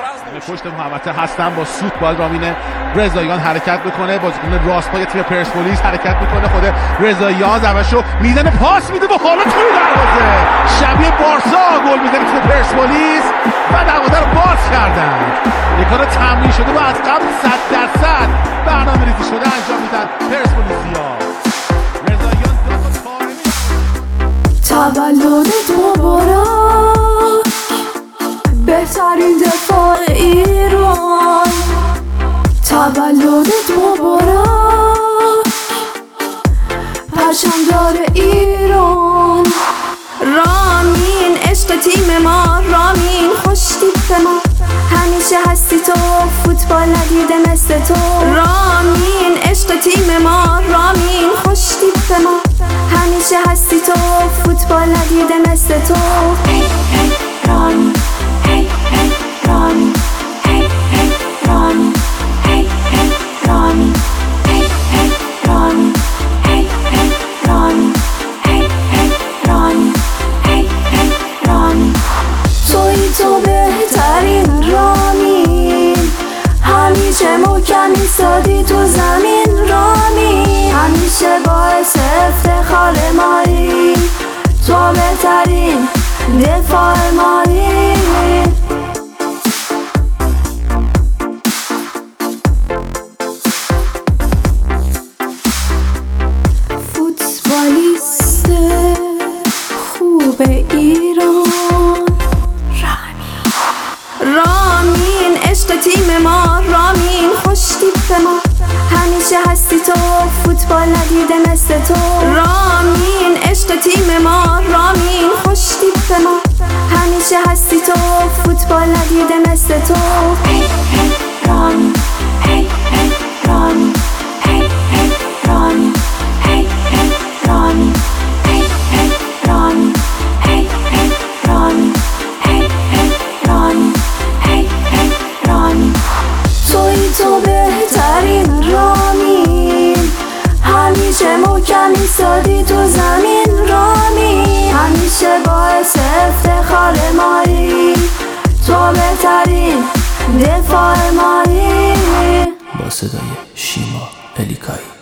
پشت محوطه هستن با سوت. باید رامین رضاییان حرکت بکنه، بازیکن راست پای تیم پرسپولیس حرکت میکنه. خود رضاییان ضربهشو میزنه، پاس میده و حالا توی دروازه شبیه بارسا گل میزنه تیم پرسپولیس و دروازه رو باز کردن. یک کار تمرین شده و از قبل 100% برنامه‌ریزی شده انجام میدن پرسپولیسیا. رضاییان تولدت مبارک، بهترین دفاع ایران. تولدت مبارک، پرچمدار ایران. رامین عشق تیم ما، رامین خوش تیپ ما، همیشه هستی تو، فوتبال ندیده مثل تو. رامین عشق تیم ما، رامین خوش تیپ ما، همیشه هستی تو، فوتبال ندیده مثل تو. هی هی رامین، هی هی رامین، هی هی رامین، هی هی رامین، هی هی رامین، هی هی رامین، هی هی رامین، هی هی رامین. تویی تو بهترین رامین، همیشه محکم ایستادی تو زمین رامین، همیشه باعث افتخار مایی، تو بهترین دفاع مایی. فوتبالیست خوب ایران، رامین عشق تیم ما، رامین خوش تیپ ما، همیشه هستی تو، فوتبال ندیده مثل تو. رامین عشق تیم ما، رامین خوش تیپ ما، همیشه هستی تو، فوتبال ندیده مثل تو. هی هی رامین، هی هی رامین، هی هی رامین، هی هی رامین، هی هی رامین، هی هی رامین، هی هی رامین، هی هی رامین. تویی تو بهترین رامین، همیشه محکم ایستادی تو زمین رامین، همیشه باعث افتخار مایی، تو بهترین دفاع مایی. با صدای شیما الیکایی.